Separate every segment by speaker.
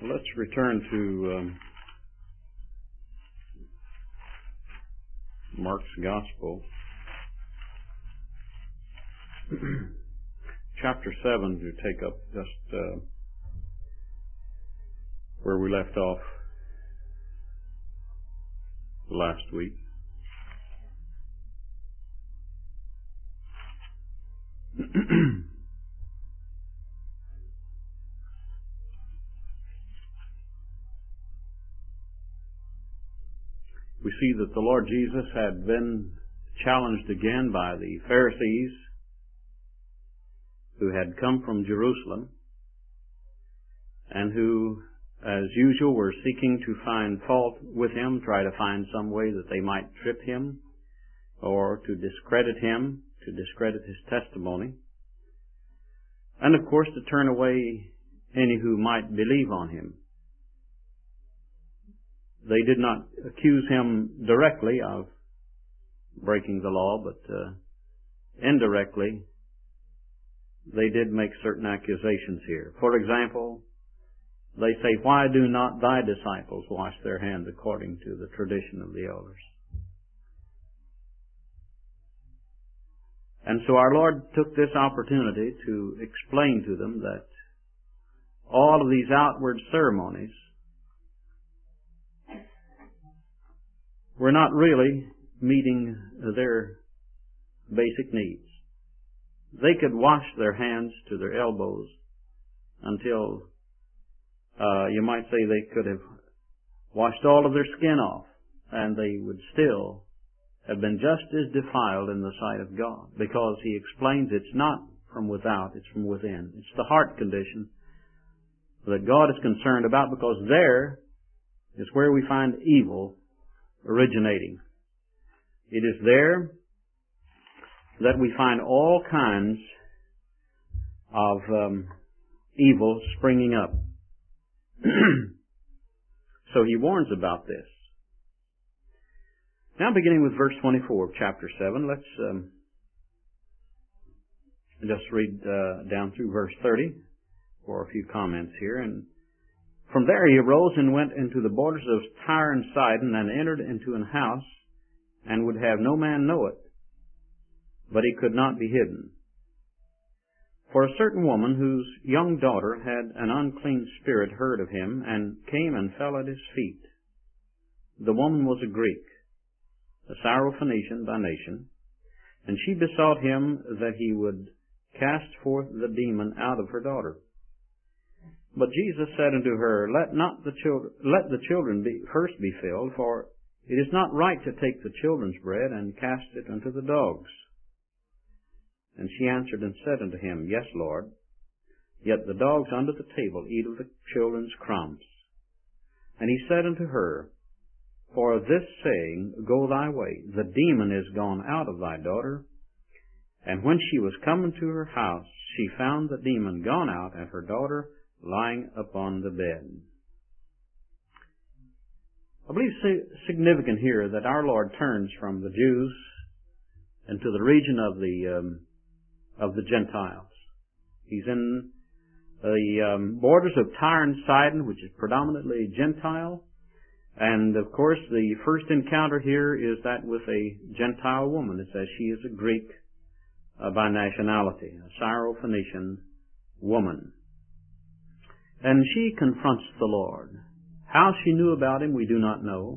Speaker 1: Let's return to Mark's Gospel, chapter 7, to take up just where we left off last week. We see that the Lord Jesus had been challenged again by the Pharisees who had come from Jerusalem and who, as usual, were seeking to find fault with him, try to find some way that they might trip him or to discredit him, to discredit his testimony, and of course to turn away any who might believe on him. They did not accuse him directly of breaking the law, but indirectly they did make certain accusations here. For example, they say, "Why do not thy disciples wash their hands according to the tradition of the elders?" And so our Lord took this opportunity to explain to them that all of these outward ceremonies were not really meeting their basic needs. They could wash their hands to their elbows until, you might say, they could have washed all of their skin off, and they would still have been just as defiled in the sight of God, because He explains it's not from without, it's from within. It's the heart condition that God is concerned about, because there is where we find evil originating. It is there that we find all kinds of evil springing up. So He warns about this. Now, beginning with verse 24 of chapter 7, let's just read down through verse 30 for a few comments here. And from there he arose and went into the borders of Tyre and Sidon, and entered into an house, and would have no man know it, but he could not be hidden. For a certain woman whose young daughter had an unclean spirit heard of him, and came and fell at his feet. The woman was a Greek, a Syrophoenician by nation, and she besought him that he would cast forth the demon out of her daughter. But Jesus said unto her, Let the children first be filled, for it is not right to take the children's bread and cast it unto the dogs. And she answered and said unto him, Yes, Lord, yet the dogs under the table eat of the children's crumbs. And he said unto her, For this saying, Go thy way, the demon is gone out of thy daughter. And when she was come into her house, she found the demon gone out, and her daughter lying upon the bed. I believe it's significant here that our Lord turns from the Jews into the region of the Gentiles. He's in the borders of Tyre and Sidon, which is predominantly Gentile. And of course, the first encounter here is that with a Gentile woman. It says she is a Greek by nationality, a Syrophoenician woman. And she confronts the Lord. How she knew about Him, we do not know.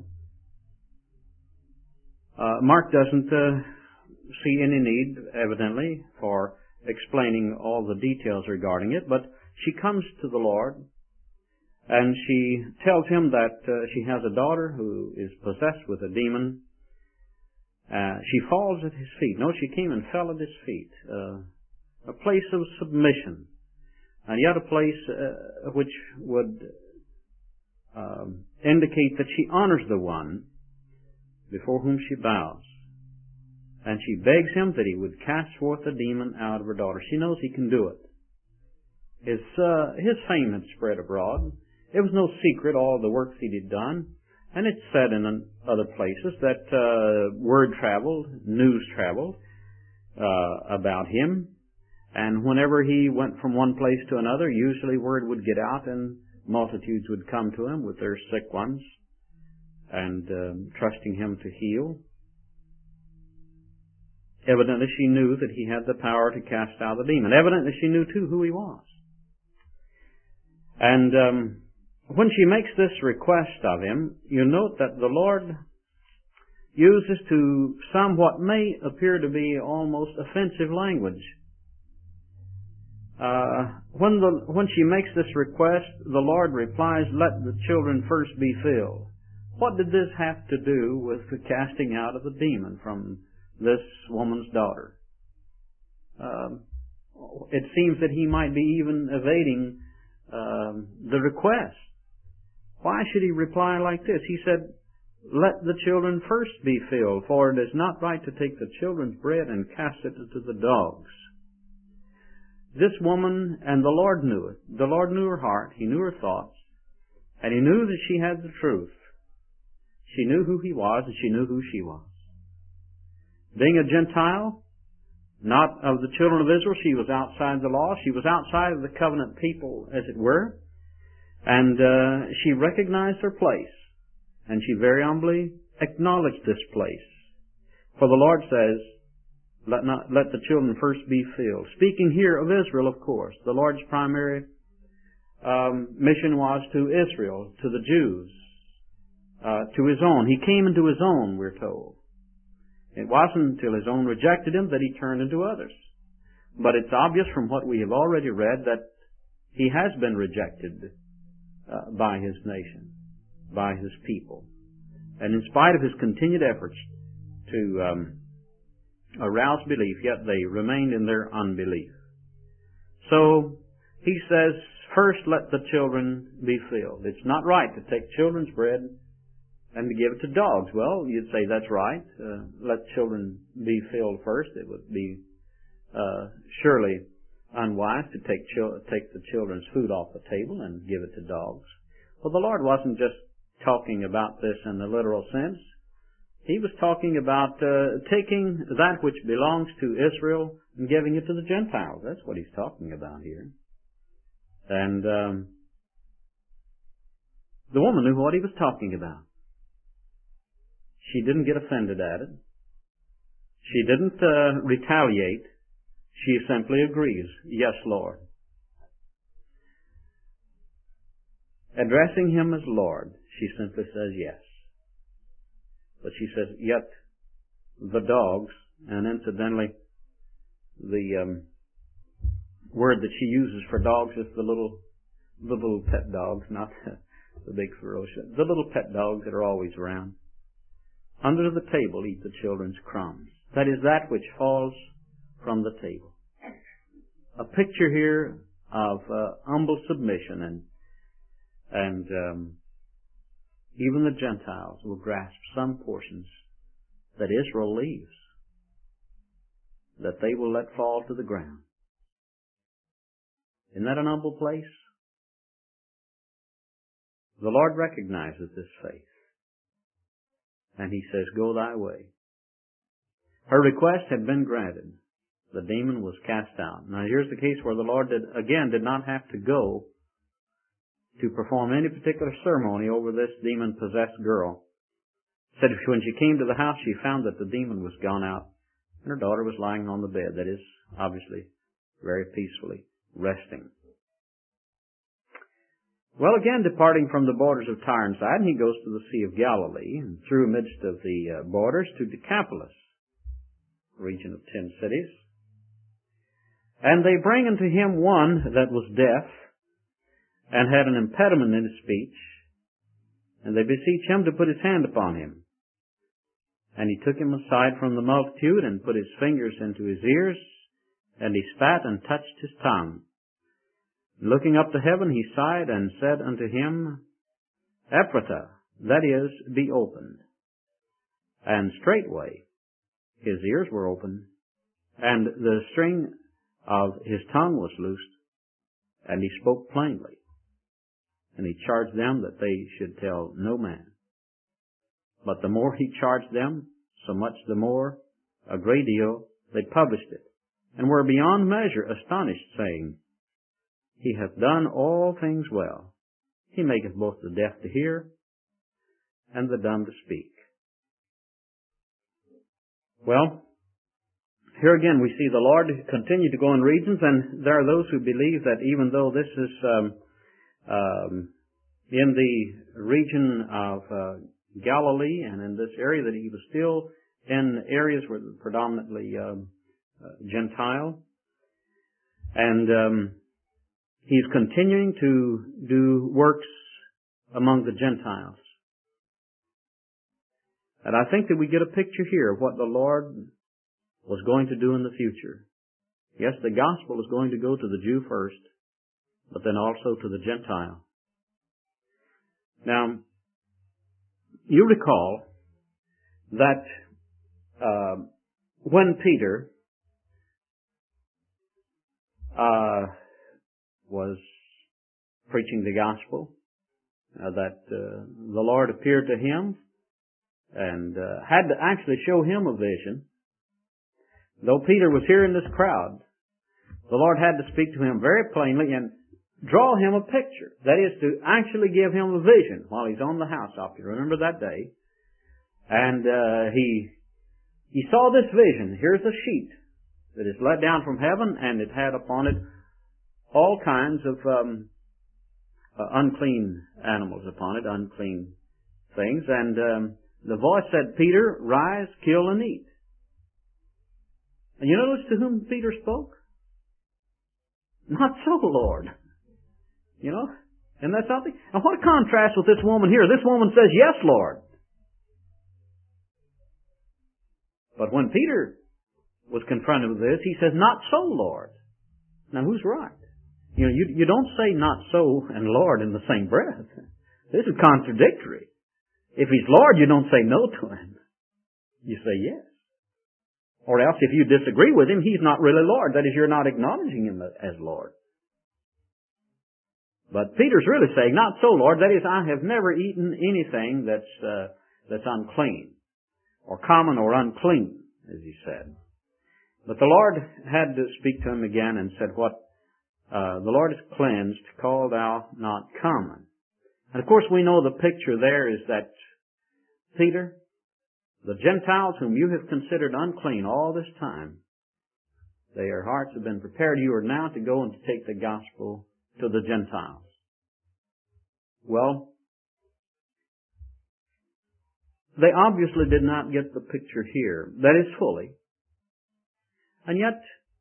Speaker 1: Mark doesn't see any need, evidently, for explaining all the details regarding it, but she comes to the Lord, and she tells Him that she has a daughter who is possessed with a demon. She falls at His feet. No, she came and fell at His feet. A place of submission. And yet a place which would indicate that she honors the one before whom she bows. And she begs Him that He would cast forth the demon out of her daughter. She knows He can do it. His fame had spread abroad. It was no secret all the works He had done. And it's said in other places that word traveled, news traveled about Him. And whenever He went from one place to another, usually word would get out, and multitudes would come to him with their sick ones and trusting him to heal. Evidently she knew that he had the power to cast out the demon. Evidently she knew too who he was. And when she makes this request of him, you note that the Lord uses to some what may appear to be almost offensive language. When she makes this request, the Lord replies, "Let the children first be filled." What did this have to do with the casting out of the demon from this woman's daughter? It seems that he might be even evading the request. Why should he reply like this? He said, "Let the children first be filled, for it is not right to take the children's bread and cast it into the dogs." This woman, and the Lord knew it. The Lord knew her heart. He knew her thoughts. And He knew that she had the truth. She knew who He was, and she knew who she was. Being a Gentile, not of the children of Israel, she was outside the law. She was outside of the covenant people, as it were. And she recognized her place. And she very humbly acknowledged this place. For the Lord says, let the children first be filled. Speaking here of Israel, of course. The Lord's primary mission was to Israel, to the Jews, to His own. He came into His own, we're told. It wasn't until His own rejected Him that He turned into others. But it's obvious from what we have already read that He has been rejected by His nation, by His people. And in spite of His continued efforts to arouse belief, yet they remained in their unbelief. So He says, first let the children be filled. It's not right to take children's bread and to give it to dogs. Well, you'd say that's right. Let children be filled first. It would be surely unwise to take the children's food off the table and give it to dogs. Well, the Lord wasn't just talking about this in the literal sense. He was talking about taking that which belongs to Israel and giving it to the Gentiles. That's what He's talking about here. And the woman knew what He was talking about. She didn't get offended at it. She didn't retaliate. She simply agrees, "Yes, Lord." Addressing Him as Lord, she simply says yes. But she says, "Yet the dogs," and incidentally, the word that she uses for dogs is the little pet dogs, not the big ferocious, the little pet dogs that are always around. "Under the table eat the children's crumbs." That is that which falls from the table. A picture here of humble submission, and even the Gentiles will grasp some portions that Israel leaves, that they will let fall to the ground. Isn't that an humble place? The Lord recognizes this faith. And He says, "Go thy way." Her request had been granted. The demon was cast out. Now here's the case where the Lord did not have to go to perform any particular ceremony over this demon-possessed girl. Said when she came to the house, she found that the demon was gone out, and her daughter was lying on the bed. That is, obviously, very peacefully resting. Well, again, departing from the borders of Tyre and Sidon, He goes to the Sea of Galilee, and through midst of the borders to Decapolis, region of 10 cities. And they bring unto Him one that was deaf, and had an impediment in his speech, and they beseech Him to put His hand upon him. And He took him aside from the multitude, and put His fingers into his ears, and He spat and touched his tongue. Looking up to heaven, He sighed and said unto him, Ephphatha, that is, be opened. And straightway his ears were opened, and the string of his tongue was loosed, and he spoke plainly. And He charged them that they should tell no man. But the more He charged them, so much the more, a great deal, they published it, and were beyond measure astonished, saying, He hath done all things well. He maketh both the deaf to hear and the dumb to speak. Well, here again we see the Lord continue to go in regions, and there are those who believe that even though this is in the region of Galilee and in this area, that He was still in areas where predominantly Gentile. And He's continuing to do works among the Gentiles. And I think that we get a picture here of what the Lord was going to do in the future. Yes, the gospel is going to go to the Jew first, but then also to the Gentile. Now, you recall that when Peter was preaching the gospel, that the Lord appeared to him and had to actually show him a vision. Though Peter was here in this crowd, the Lord had to speak to him very plainly and draw him a picture. That is, to actually give him a vision while he's on the housetop. You remember that day. And he saw this vision. Here's a sheet that is let down from heaven, and it had upon it all kinds of unclean animals upon it, unclean things. And the voice said, "Peter, rise, kill, and eat." And you notice to whom Peter spoke? "Not so, Lord." You know? Isn't that something? And what a contrast with this woman here. This woman says, "Yes, Lord." But when Peter was confronted with this, he says, "Not so, Lord." Now, who's right? You know, you don't say "not so" and "Lord" in the same breath. This is contradictory. If He's Lord, you don't say no to Him. You say yes. Or else, if you disagree with Him, He's not really Lord. That is, you're not acknowledging Him as Lord. But Peter's really saying, "Not so, Lord." That is, I have never eaten anything that's unclean, or common or unclean, as he said. But the Lord had to speak to him again and said, "What the Lord is cleansed, call thou not common." And of course we know the picture there is that Peter, the Gentiles whom you have considered unclean all this time, their hearts have been prepared. You are now to go and to take the gospel to the Gentiles. Well, they obviously did not get the picture here. That is, fully. And yet,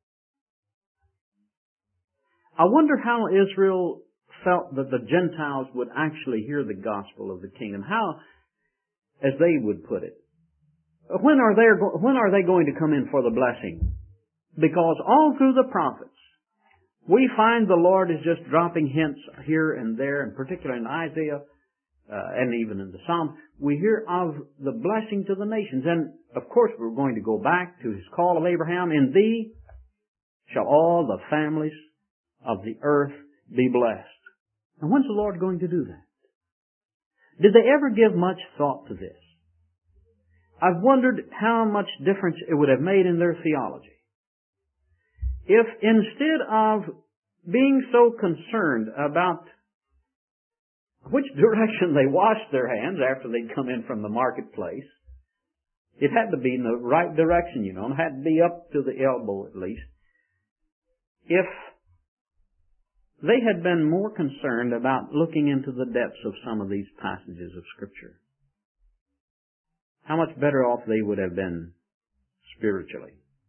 Speaker 1: I wonder how Israel felt that the Gentiles would actually hear the gospel of the kingdom. How, as they would put it, when are they going to come in for the blessing? Because all through the prophets, we find the Lord is just dropping hints here and there, and particularly in Isaiah and even in the Psalms, we hear of the blessing to the nations. And of course we're going to go back to His call of Abraham, "In thee shall all the families of the earth be blessed." And when's the Lord going to do that? Did they ever give much thought to this? I've wondered how much difference it would have made in their theology if, instead of being so concerned about which direction they washed their hands after they'd come in from the marketplace, it had to be in the right direction, you know, and had to be up to the elbow at least. If they had been more concerned about looking into the depths of some of these passages of Scripture, how much better off they would have been spiritually.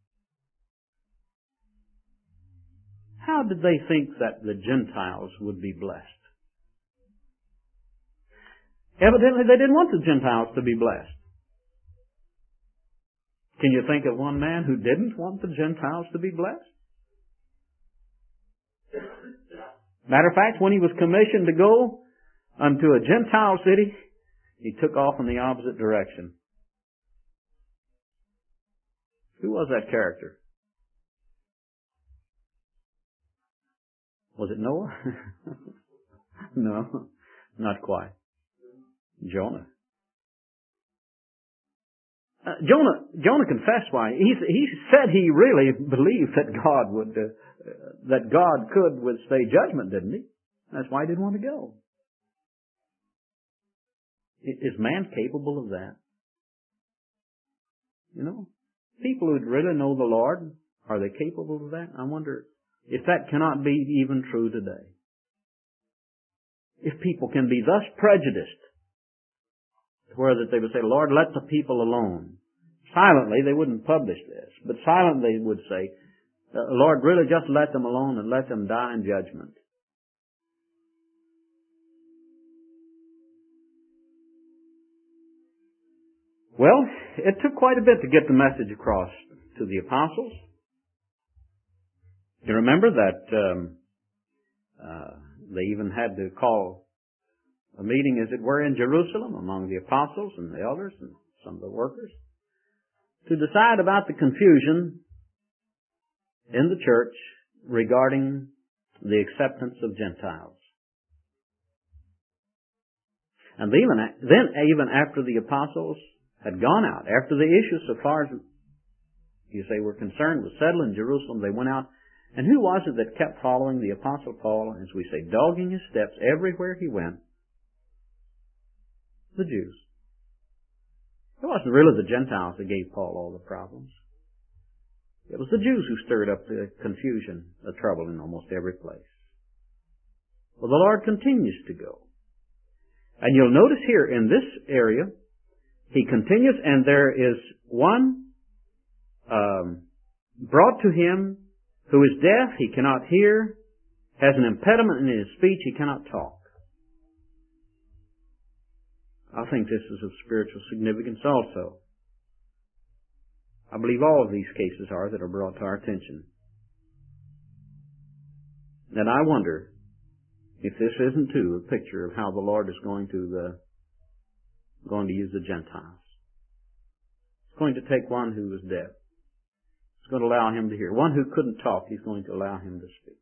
Speaker 1: How did they think that the Gentiles would be blessed? Evidently, they didn't want the Gentiles to be blessed. Can you think of one man who didn't want the Gentiles to be blessed? Matter of fact, when he was commissioned to go unto a Gentile city, he took off in the opposite direction. Who was that character? Was it Noah? No, not quite. Jonah. Jonah confessed why. He said he really believed that God could withstay judgment, didn't he? That's why he didn't want to go. Is man capable of that? You know, people who really know the Lord, are they capable of that? I wonder if that cannot be even true today. If people can be thus prejudiced, where that they would say, Lord, let the people alone. Silently, they wouldn't publish this, but silently they would say, Lord, really just let them alone and let them die in judgment. Well, it took quite a bit to get the message across to the apostles. You remember that they even had to call a meeting, as it were, in Jerusalem among the apostles and the elders and some of the workers to decide about the confusion in the church regarding the acceptance of Gentiles. And even after the apostles had gone out, after the issue, so far as you say were concerned, was settled in Jerusalem, they went out. And who was it that kept following the Apostle Paul, as we say, dogging his steps everywhere he went? The Jews. It wasn't really the Gentiles that gave Paul all the problems. It was the Jews who stirred up the confusion, the trouble in almost every place. Well, the Lord continues to go. And you'll notice here in this area, He continues, and there is one brought to Him who is deaf, he cannot hear, has an impediment in his speech, he cannot talk. I think this is of spiritual significance also. I believe all of these cases are that are brought to our attention. And I wonder if this isn't too a picture of how the Lord is going to use the Gentiles. He's going to take one who was deaf. He's going to allow him to hear. One who couldn't talk, He's going to allow him to speak.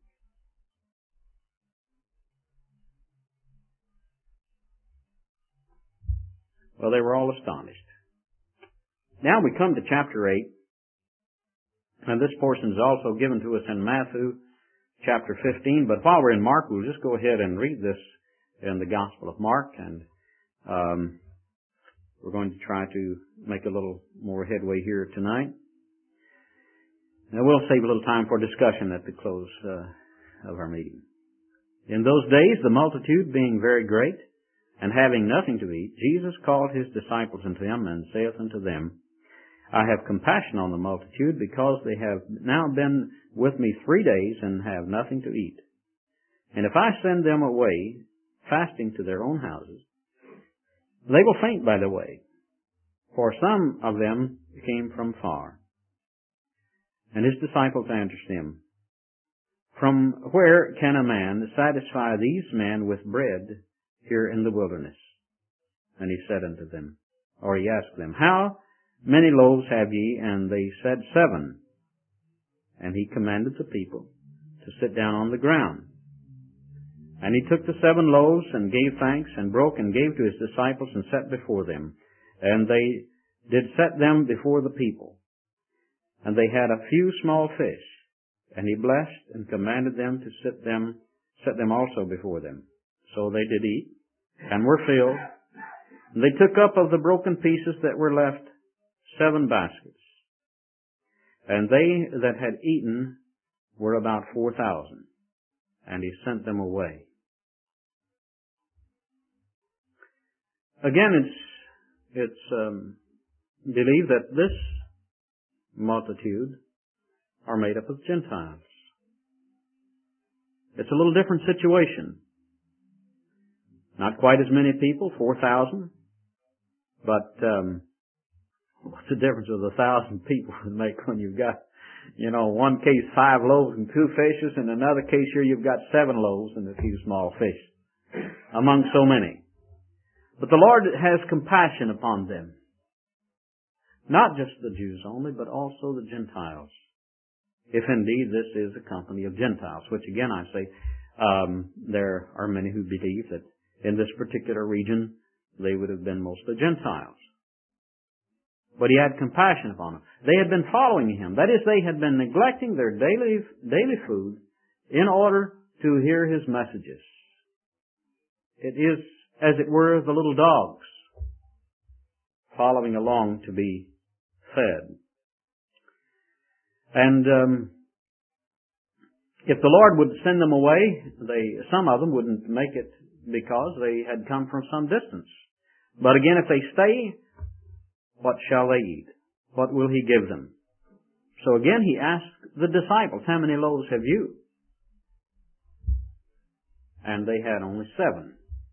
Speaker 1: Well, they were all astonished. Now we come to chapter 8. And this portion is also given to us in Matthew chapter 15. But while we're in Mark, we'll just go ahead and read this in the Gospel of Mark. And we're going to try to make a little more headway here tonight. Now we'll save a little time for discussion at the close of our meeting. In those days, the multitude being very great, and having nothing to eat, Jesus called His disciples unto Him, and saith unto them, I have compassion on the multitude, because they have now been with me 3 days, and have nothing to eat. And if I send them away, fasting to their own houses, they will faint by the way, for some of them came from far. And His disciples answered Him, From where can a man satisfy these men with bread here in the wilderness? And He said unto them, or He asked them, How many loaves have ye? And they said, 7. And He commanded the people to sit down on the ground. And He took the 7 loaves, and gave thanks, and broke, and gave to His disciples, and set before them. And they did set them before the people. And they had a few small fish. And He blessed, and commanded them to set them also before them. So they did eat, and were filled. And they took up of the broken pieces that were left 7 baskets. And they that had eaten were about 4,000. And He sent them away. Again, it's believed that this multitude are made up of Gentiles. It's a little different situation. Not quite as many people, 4,000. But what's the difference of 1,000 people would make when you've got, one case 5 loaves and 2 fishes, and another case here you've got 7 loaves and a few small fish among so many. But the Lord has compassion upon them. Not just the Jews only, but also the Gentiles. If indeed this is a company of Gentiles, which again I say, there are many who believe that in this particular region they would have been mostly Gentiles. But He had compassion upon them. They had been following Him. That is, they had been neglecting their daily food in order to hear His messages. It is, as it were, the little dogs following along to be fed. And if the Lord would send them away, some of them wouldn't make it because they had come from some distance. But again, if they stay, what shall they eat? What will He give them? So again, He asked the disciples, how many loaves have you? And they had only 7.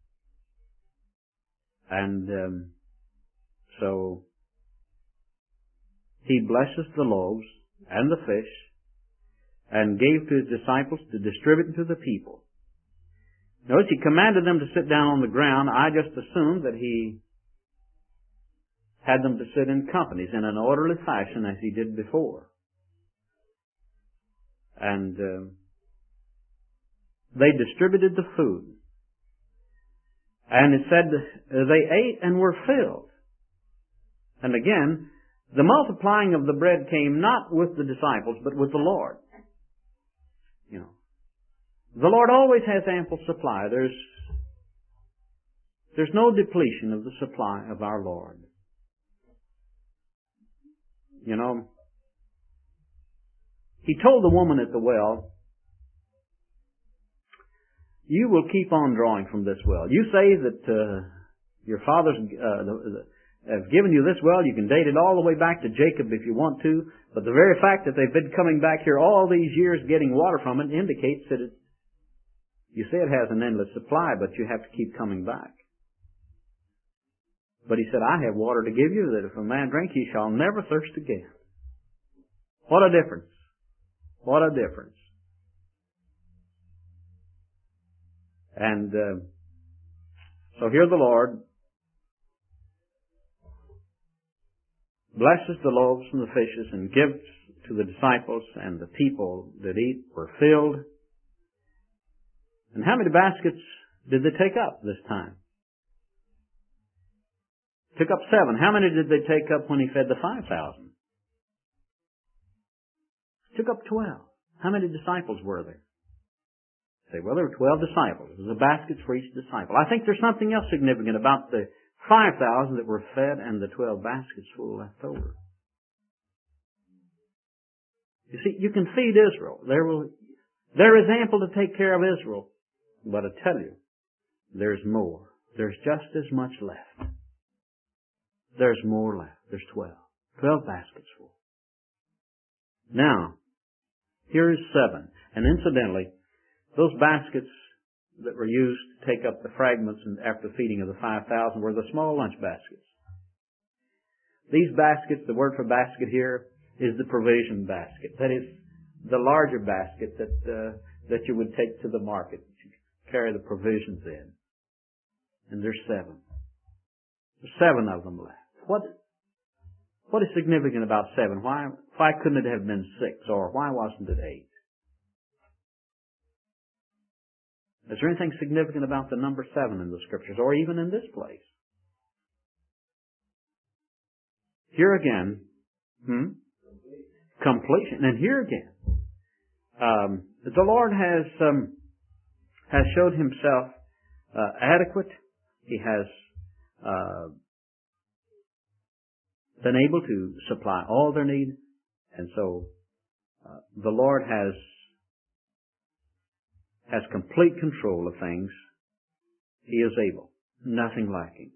Speaker 1: And so He blesses the loaves and the fish and gave to His disciples to distribute to the people. Notice He commanded them to sit down on the ground. I just assumed that He had them to sit in companies in an orderly fashion as He did before. And they distributed the food. And it said they ate and were filled. And again, the multiplying of the bread came not with the disciples, but with the Lord. You know, the Lord always has ample supply. There's no depletion of the supply of our Lord. You know, He told the woman at the well, you will keep on drawing from this well. You say that your fathers have given you this well. You can date it all the way back to Jacob if you want to. But the very fact that they've been coming back here all these years getting water from it indicates that you say it has an endless supply, but you have to keep coming back. But He said, I have water to give you that if a man drink, he shall never thirst again. What a difference. What a difference. And so here the Lord blesses the loaves and the fishes and gives to the disciples, and the people that eat were filled. And how many baskets did they take up this time? Took up 7. How many did they take up when He fed the 5,000? Took up 12. How many disciples were there? Say, well, there were 12 disciples. There was a basket for each disciple. I think there's something else significant about the 5,000 that were fed and the 12 baskets full left over. You see, you can feed Israel. There is ample to take care of Israel. But I tell you, there's more. There's just as much left. There's more left. There's 12. 12 baskets full. Now, here is 7. And incidentally, those baskets that were used to take up the fragments after feeding of the 5,000 were the small lunch baskets. These baskets, the word for basket here is the provision basket. That is the larger basket that you would take to the market, that you carry the provisions in. And there's 7. There's 7 of them left. What is significant about 7? Why couldn't it have been 6? Or why wasn't it 8? Is there anything significant about the number 7 in the Scriptures, or even in this place? Here again, completion. And here again, the Lord has showed Himself adequate. He has been able to supply all their need, and so the Lord has complete control of things. He is able, nothing lacking.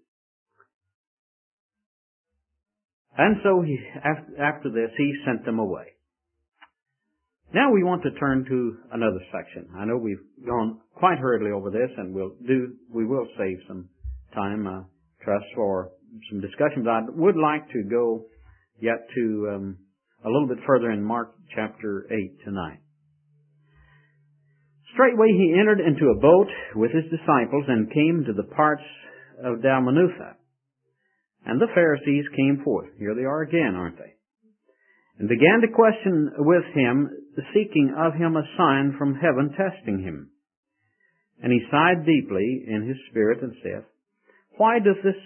Speaker 1: And so after this, He sent them away. Now we want to turn to another section. I know we've gone quite hurriedly over this, and we will save some time, trust, for some discussion. But I would like to go yet to a little bit further in Mark chapter 8 tonight. Straightway He entered into a boat with His disciples and came to the parts of Dalmanutha. And the Pharisees came forth. Here they are again, aren't they? And began to question with Him, seeking of Him a sign from heaven, testing Him. And He sighed deeply in His spirit and saith, Why does this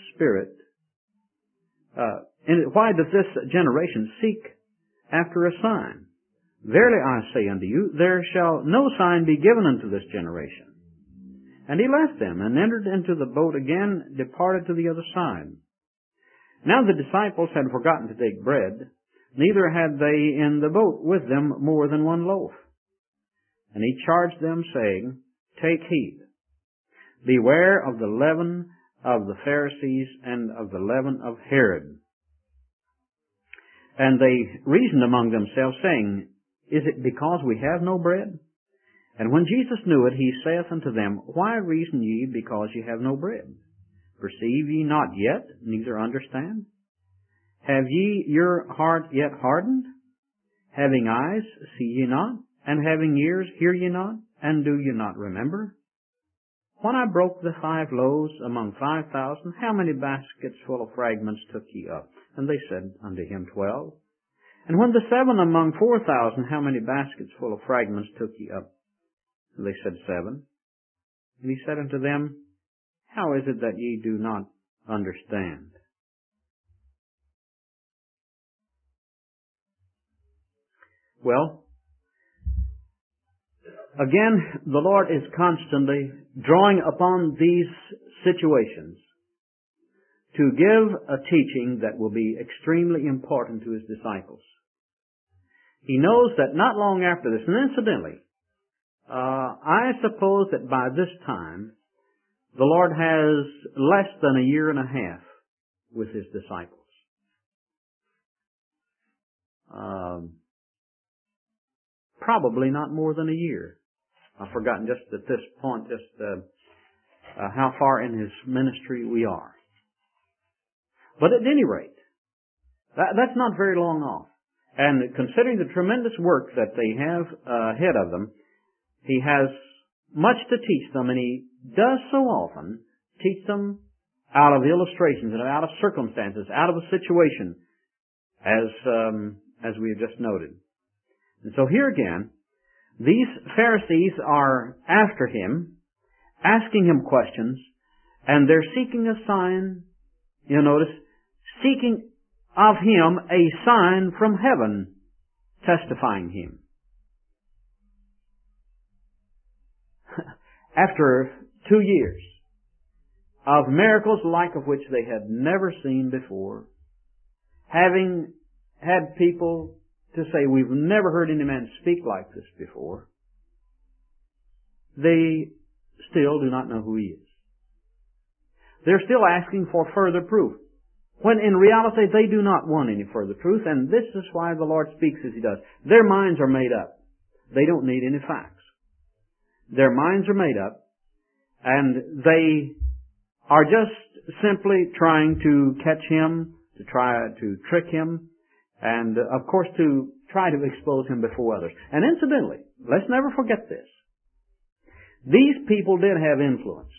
Speaker 1: generation seek after a sign? Verily I say unto you, there shall no sign be given unto this generation. And He left them, and entered into the boat again, departed to the other side. Now the disciples had forgotten to take bread, neither had they in the boat with them more than one loaf. And he charged them, saying, Take heed, beware of the leaven of the Pharisees and of the leaven of Herod. And they reasoned among themselves, saying, Is it because we have no bread? And when Jesus knew it, he saith unto them, Why reason ye because ye have no bread? Perceive ye not yet, neither understand? Have ye your heart yet hardened? Having eyes, see ye not? And having ears, hear ye not? And do ye not remember? When I broke the 5 loaves among 5,000, how many baskets full of fragments took ye up? And they said unto him, 12. And when the 7 among 4,000, how many baskets full of fragments took ye up? And they said, 7. And he said unto them, How is it that ye do not understand? Well, again, the Lord is constantly drawing upon these situations to give a teaching that will be extremely important to His disciples. He knows that not long after this, and incidentally, I suppose that by this time, the Lord has less than a year and a half with His disciples. Probably not more than a year. I've forgotten just at this point how far in His ministry we are. But at any rate, that's not very long off. And considering the tremendous work that they have ahead of them, He has much to teach them, and He does so often teach them out of illustrations and out of circumstances, out of a situation, as we have just noted. And so here again, these Pharisees are after Him, asking Him questions, and they're seeking a sign, you'll notice, seeking of Him a sign from heaven, testifying Him. After 2 years of miracles like of which they had never seen before, having had people to say, we've never heard any man speak like this before, they still do not know who He is. They're still asking for further proof, when in reality they do not want any further truth, and this is why the Lord speaks as He does. Their minds are made up. They don't need any facts. Their minds are made up, and they are just simply trying to catch Him, to try to trick Him, and of course to try to expose Him before others. And incidentally, let's never forget this. These people did have influence.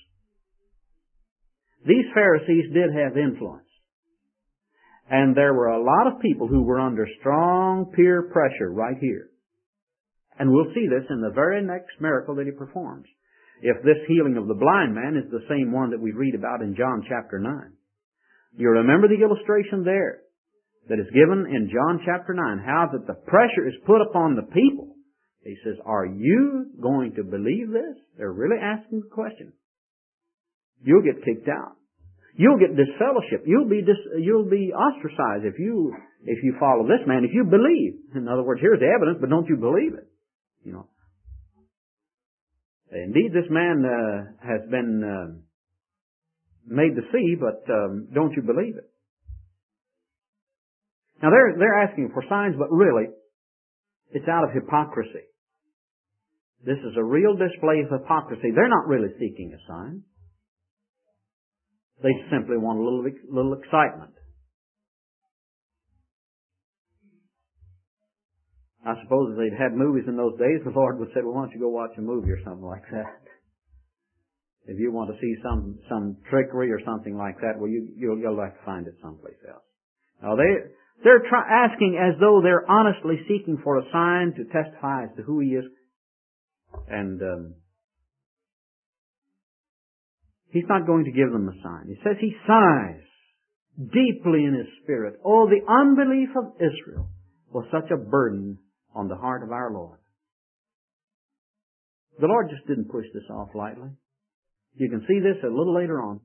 Speaker 1: These Pharisees did have influence. And there were a lot of people who were under strong peer pressure right here. And we'll see this in the very next miracle that He performs. If this healing of the blind man is the same one that we read about in John chapter 9. You remember the illustration there that is given in John chapter 9, how that the pressure is put upon the people. He says, are you going to believe this? They're really asking the question. You'll get kicked out. You'll get disfellowship. You'll be ostracized if you follow this man, if you believe. In other words, here's the evidence, but don't you believe it? You know. Indeed, this man has been made to see, but don't you believe it? Now they're asking for signs, but really, it's out of hypocrisy. This is a real display of hypocrisy. They're not really seeking a sign. They simply want a little excitement. I suppose if they'd had movies in those days, the Lord would say, well, why don't you go watch a movie or something like that? If you want to see some trickery or something like that, well, you'll have to find it someplace else. Now they're asking as though they're honestly seeking for a sign to testify as to who He is. And He's not going to give them a sign. He says He sighs deeply in His spirit. Oh, the unbelief of Israel was such a burden on the heart of our Lord. The Lord just didn't push this off lightly. You can see this a little later on.